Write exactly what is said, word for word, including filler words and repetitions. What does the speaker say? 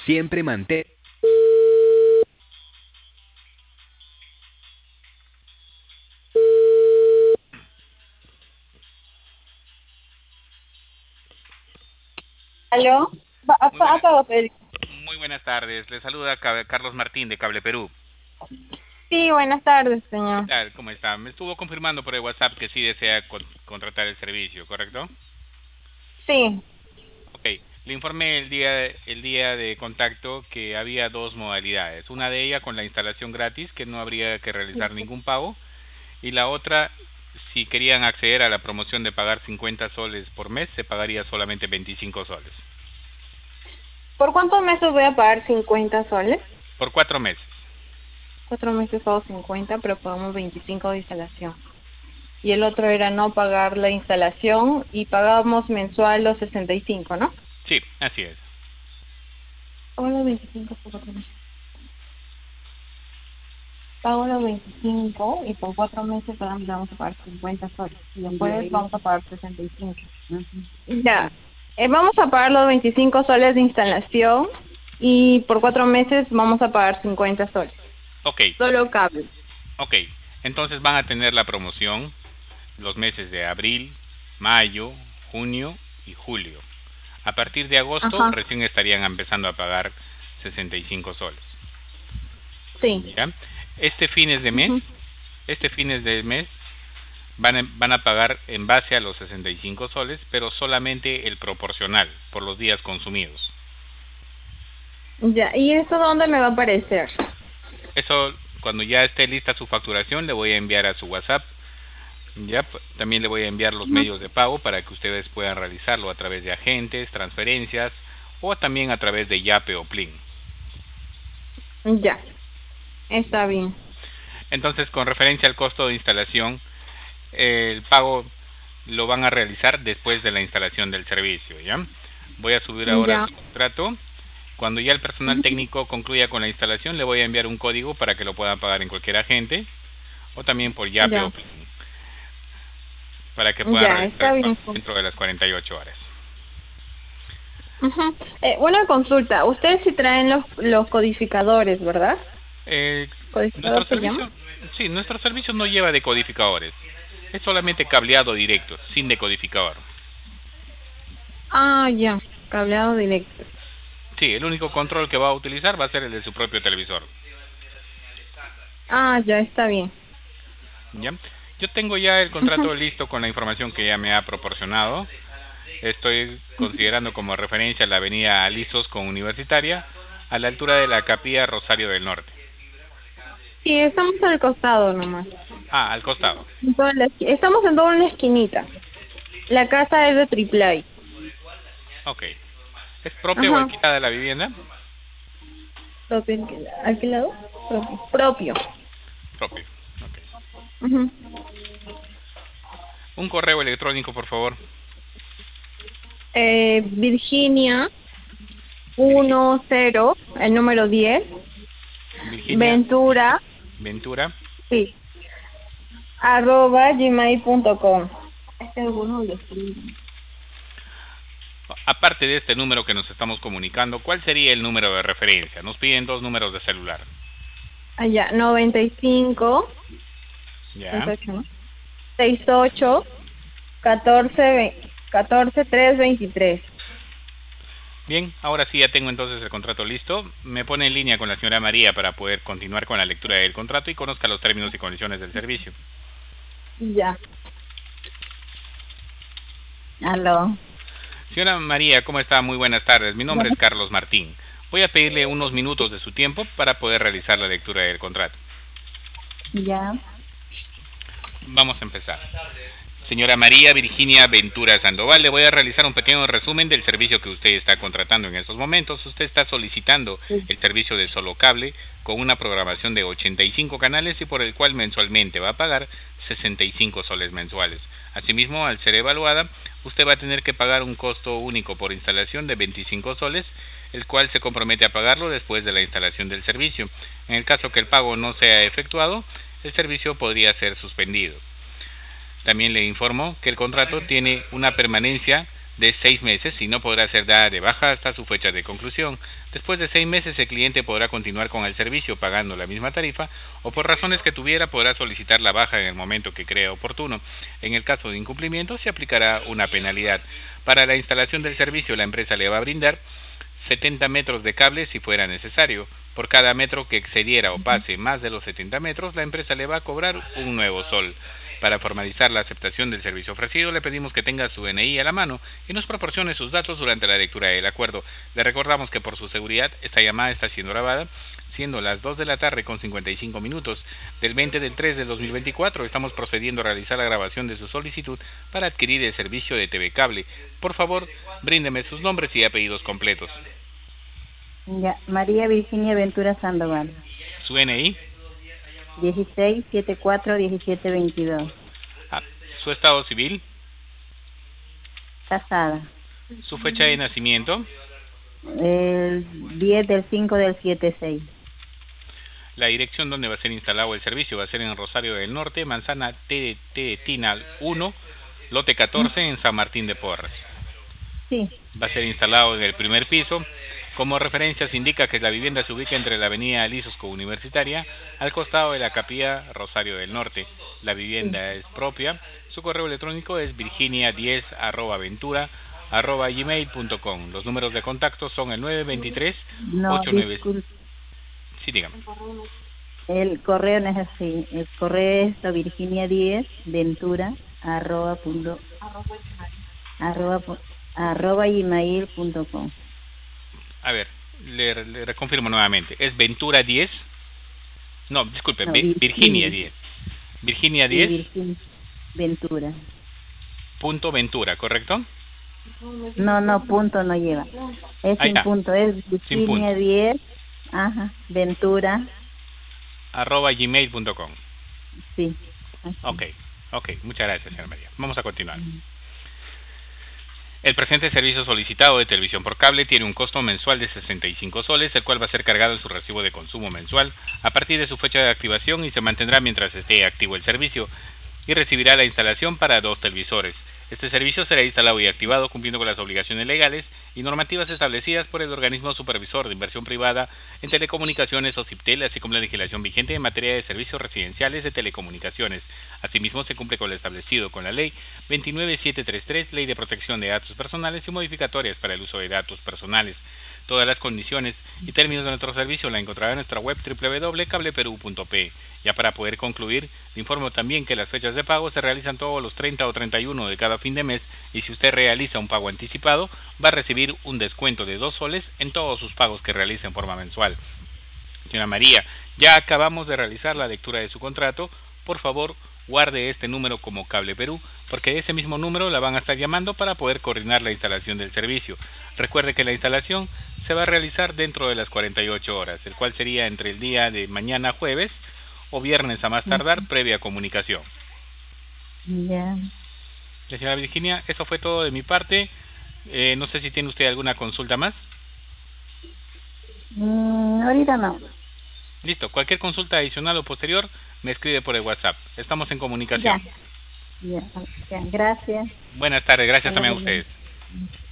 Siempre mantén... ¿Aló? Va- Muy buenas, Apaga, Federico. muy buenas tardes. Le saluda Ca- Carlos Martín de Cable Perú. Sí, buenas tardes, ¿Qué señor. tal? ¿Cómo está? Me estuvo confirmando por el WhatsApp que sí desea con- contratar el servicio, ¿correcto? Sí. Ok. Le informé el día, el día de contacto que había dos modalidades. Una de ellas con la instalación gratis, que no habría que realizar ningún pago. Y la otra, si querían acceder a la promoción de pagar cincuenta soles por mes, se pagaría solamente veinticinco soles. ¿Por cuántos meses voy a pagar cincuenta soles? Por cuatro meses. Cuatro meses pago cincuenta, pero pagamos veinticinco de instalación. Y el otro era no pagar la instalación y pagamos mensual los sesenta y cinco, ¿no? Sí, así es. Pago los veinticinco por cuatro meses. Pago los veinticinco y por cuatro meses solamente vamos a pagar cincuenta soles. Y después vamos a pagar sesenta y cinco. Ya. Eh, vamos a pagar los veinticinco soles de instalación y por cuatro meses vamos a pagar cincuenta soles. Ok, Solo cable. ok. Entonces van a tener la promoción los meses de abril, mayo, junio y julio. A partir de agosto Ajá. recién estarían empezando a pagar sesenta y cinco soles. Sí. ¿Ya? Este fines de mes, Ujú. este fines de mes van a, van a pagar en base a los sesenta y cinco soles, pero solamente el proporcional por los días consumidos. Ya. ¿Y esto dónde me va a aparecer? Eso, cuando ya esté lista su facturación, le voy a enviar a su WhatsApp. Ya, p- también le voy a enviar los Ujú. medios de pago para que ustedes puedan realizarlo a través de agentes, transferencias o también a través de Yape o Plin. Ya. Está bien. Entonces, con referencia al costo de instalación, eh, el pago lo van a realizar después de la instalación del servicio, ¿ya? Voy a subir ahora Ya. su contrato. Cuando ya el personal Ujú. técnico concluya con la instalación, le voy a enviar un código para que lo puedan pagar en cualquier agente o también por Yape o Ya. Plin, para que puedan Ya. realizar Está el bien. pago dentro de las cuarenta y ocho horas. Ujú. Eh, una consulta. Ustedes sí traen los, los codificadores, ¿verdad? Eh, nuestro ¿Codificador se llama? servicio, sí, nuestro servicio no lleva decodificadores. Es solamente cableado directo, sin decodificador. Ah, ya. Cableado directo. Sí, el único control que va a utilizar va a ser el de su propio televisor. Ah, ya. Está bien. ¿Ya? Yo tengo ya el Ujú. contrato listo con la información que ya me ha proporcionado. Estoy considerando como referencia la avenida Alisos con Universitaria, a la altura de la Capilla Rosario del Norte. Sí, estamos al costado nomás. Ah, al costado. En toda la esqui- Estamos en toda una esquinita. La casa es de triple Ok. ¿Es propia o A. Ajá. alquilada de la vivienda? Propio alquila- alquilado. Propio. Propio. Propio. Ok. Ujú. Un correo electrónico, por favor. eh, Virginia Virgi- uno cero, el número diez, Virginia Ventura, Ventura. sí, arroba gmail punto com. Este alguno lo escribe. Aparte de este número que nos estamos comunicando, ¿cuál sería el número de referencia? Nos piden dos números de celular. Allá, noventa y cinco, ¿Ya? noventa y ocho, ¿no? sesenta y ocho, catorce, catorce, tres, veintitrés. Bien, ahora sí ya tengo entonces el contrato listo. Me pone en línea con la señora María para poder continuar con la lectura del contrato y conozca los términos y condiciones del servicio. Ya. Aló. Señora María, ¿cómo está? Muy buenas tardes. Mi nombre es Carlos Martín. Voy a pedirle unos minutos de su tiempo para poder realizar la lectura del contrato. Ya. Vamos a empezar. Señora María Virginia Ventura Sandoval, le voy a realizar un pequeño resumen del servicio que usted está contratando en estos momentos. Usted está solicitando Sí. el servicio de solo cable con una programación de ochenta y cinco canales y por el cual mensualmente va a pagar sesenta y cinco soles mensuales. Asimismo, al ser evaluada, usted va a tener que pagar un costo único por instalación de veinticinco soles, el cual se compromete a pagarlo después de la instalación del servicio. En el caso que el pago no sea efectuado, el servicio podría ser suspendido. También le informo que el contrato tiene una permanencia de seis meses y no podrá ser dada de baja hasta su fecha de conclusión. Después de seis meses el cliente podrá continuar con el servicio pagando la misma tarifa o por razones que tuviera podrá solicitar la baja en el momento que crea oportuno. En el caso de incumplimiento se aplicará una penalidad. Para la instalación del servicio la empresa le va a brindar setenta metros de cable si fuera necesario. Por cada metro que excediera o pase más de los setenta metros, la empresa le va a cobrar un nuevo sol. Para formalizar la aceptación del servicio ofrecido, le pedimos que tenga su N I a la mano y nos proporcione sus datos durante la lectura del acuerdo. Le recordamos que por su seguridad, esta llamada está siendo grabada, siendo las dos de la tarde con cincuenta y cinco minutos del veinte del tres del dos mil veinticuatro. Estamos procediendo a realizar la grabación de su solicitud para adquirir el servicio de T V Cable. Por favor, bríndeme sus nombres y apellidos completos. Ya, María Virginia Ventura Sandoval. ¿Su N I? dieciséis setenta y cuatro diecisiete veintidós. Ah, ¿su estado civil? Casada. ¿Su fecha de nacimiento? El diez del cinco del setenta y seis. La dirección donde va a ser instalado el servicio va a ser en Rosario del Norte, Manzana T T Tinal uno, lote catorce, en San Martín de Porres. Sí. Va a ser instalado en el primer piso. Como referencia se indica que la vivienda se ubica entre la avenida Lisosco Universitaria, al costado de la capilla Rosario del Norte. La vivienda es propia. Su correo electrónico es virginia diez arroba ventura arroba gmail punto com. Los números de contacto son el nueve veintitrés ochenta y nueve. Disculpe. Sí, dígame. El correo no es así. El correo es virginia diez ventura arroba punto arroba, arroba gmail punto com. A ver, le, le reconfirmo nuevamente. ¿Es Ventura diez? No, disculpe, no, Virginia. Virginia diez. Virginia diez. Virginia Ventura. Punto Ventura, ¿correcto? No, no, punto no lleva. Es Ahí sin está. punto, es Virginia diez, ajá, Ventura. Arroba gmail punto com. Sí. Así. Ok, ok, muchas gracias, señora María. Vamos a continuar. El presente servicio solicitado de televisión por cable tiene un costo mensual de sesenta y cinco soles, el cual va a ser cargado en su recibo de consumo mensual a partir de su fecha de activación y se mantendrá mientras esté activo el servicio, y recibirá la instalación para dos televisores. Este servicio será instalado y activado cumpliendo con las obligaciones legales y normativas establecidas por el organismo supervisor de inversión privada en telecomunicaciones o CIPTEL, así como la legislación vigente en materia de servicios residenciales de telecomunicaciones. Asimismo, se cumple con lo establecido con la Ley veintinueve mil setecientos treinta y tres, Ley de Protección de Datos Personales y modificatorias para el uso de datos personales. Todas las condiciones y términos de nuestro servicio la encontrará en nuestra web doble u doble u doble u punto cable perú punto pe. Ya para poder concluir, le informo también que las fechas de pago se realizan todos los treinta o treinta y uno de cada fin de mes, y si usted realiza un pago anticipado, va a recibir un descuento de dos soles en todos sus pagos que realice en forma mensual. Señora María, ya acabamos de realizar la lectura de su contrato. Por favor, guarde este número como Cable Perú, porque de ese mismo número la van a estar llamando para poder coordinar la instalación del servicio. Recuerde que la instalación se va a realizar dentro de las cuarenta y ocho horas, el cual sería entre el día de mañana jueves o viernes a más tardar, previa comunicación. Ya. Señora Virginia, eso fue todo de mi parte. Eh, no sé si tiene usted alguna consulta más. Mm, ahorita no. Listo, cualquier consulta adicional o posterior me escribe por el WhatsApp. Estamos en comunicación. Ya. Ya. Ya. Gracias. Buenas tardes, gracias también a ustedes.